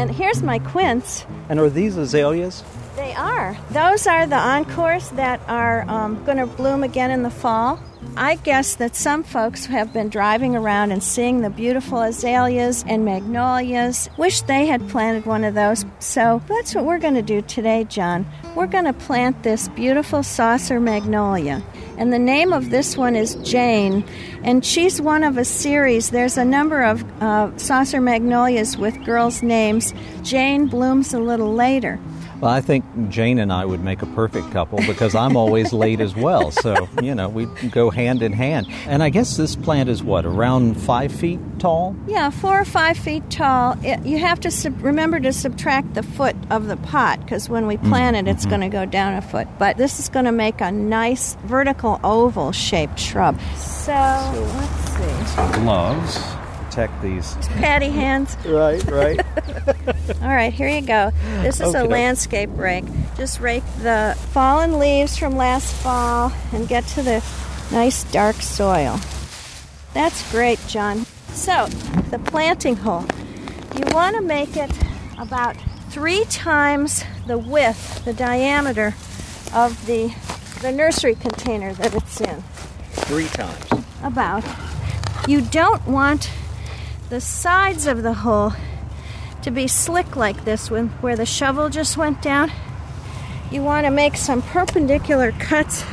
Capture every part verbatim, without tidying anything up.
And here's my quince. And are these azaleas? They are. Those are the encores that are um, going to bloom again in the fall. I guess that some folks have been driving around and seeing the beautiful azaleas and magnolias. Wish they had planted one of those. So that's what we're going to do today, John. We're going to plant this beautiful saucer magnolia. And the name of this one is Jane. And she's one of a series. There's a number of uh, saucer magnolias with girls' names. Jane blooms a little later. Well, I think Jane and I would make a perfect couple because I'm always late as well. So, you know, we go hand in hand. And I guess this plant is what, around five feet tall? Yeah, four or five feet tall. It, you have to sub- remember to subtract the foot of the pot because when we plant it, it's mm-hmm. going to go down a foot. But this is going to make a nice vertical oval-shaped shrub. So, so let's see. Some gloves. Protect these. Patty hands. Right, right. All right, here you go. This is okay, a landscape rake. Just rake the fallen leaves from last fall and get to the nice dark soil. That's great, John. So, the planting hole. You want to make it about three times the width, the diameter of the, the nursery container that it's in. Three times. About. You don't want the sides of the hole to be slick like this when, where the shovel just went down. You want to make some perpendicular cuts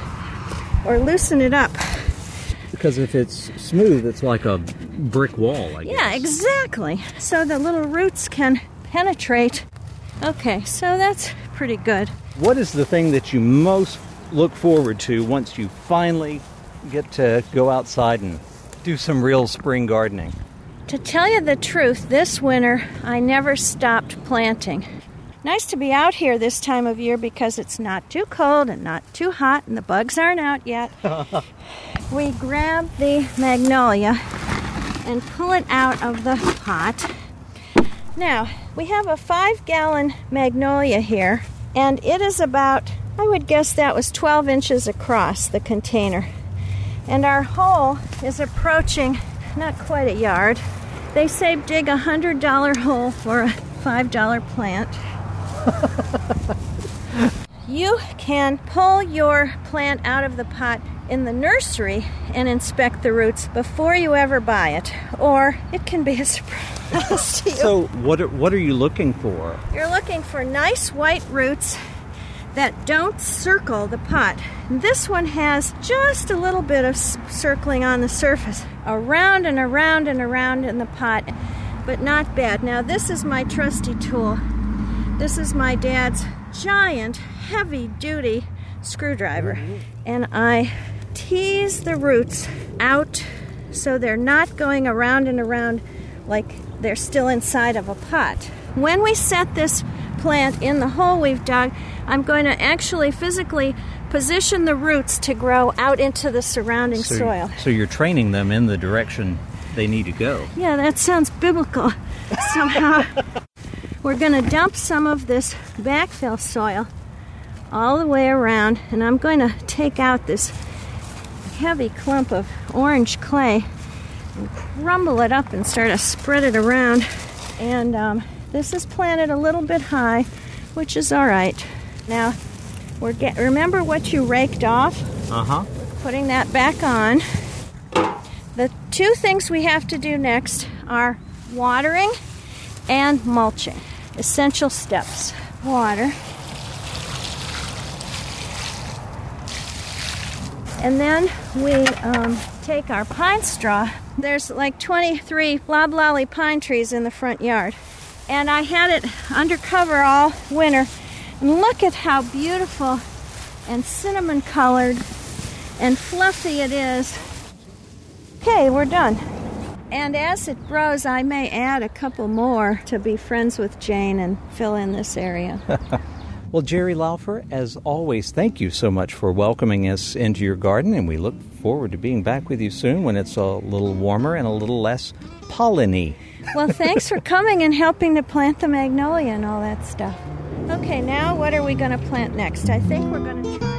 or loosen it up. Because if it's smooth, it's like a brick wall, I guess. Yeah, exactly. So the little roots can penetrate. Okay, so that's pretty good. What is the thing that you most look forward to once you finally get to go outside and do some real spring gardening? To tell you the truth, this winter I never stopped planting. Nice to be out here this time of year because it's not too cold and not too hot and the bugs aren't out yet. We grab the magnolia and pull it out of the pot. Now, we have a five-gallon magnolia here, and it is about, I would guess that was twelve inches across the container. And our hole is approaching not quite a yard. They say dig a one hundred dollars hole for a five dollar plant. You can pull your plant out of the pot in the nursery and inspect the roots before you ever buy it, or it can be a surprise to you. So what are, what are you looking for? You're looking for nice white roots that don't circle the pot. This one has just a little bit of circling on the surface, around and around and around in the pot, but not bad. Now, this is my trusty tool. This is my dad's giant, heavy-duty screwdriver, and I tease the roots out so they're not going around and around like they're still inside of a pot. When we set this plant in the hole we've dug, I'm going to actually physically position the roots to grow out into the surrounding so, soil. So you're training them in the direction they need to go. Yeah, that sounds biblical somehow. We're going to dump some of this backfill soil all the way around, and I'm going to take out this heavy clump of orange clay and crumble it up and start to spread it around. And um, this is planted a little bit high, which is all right. Now, we're get, remember what you raked off? Uh-huh. Putting that back on. The two things we have to do next are watering and mulching. Essential steps. Water. And then we um, take our pine straw. There's like twenty-three loblolly pine trees in the front yard. And I had it undercover all winter. And look at how beautiful and cinnamon colored and fluffy it is. Okay, we're done. And as it grows, I may add a couple more to be friends with Jane and fill in this area. Well, Jerry Laufer, as always, thank you so much for welcoming us into your garden, and we look forward to being back with you soon when it's a little warmer and a little less pollen-y. Well, thanks for coming and helping to plant the magnolia and all that stuff. Okay, now what are we going to plant next? I think we're going to try...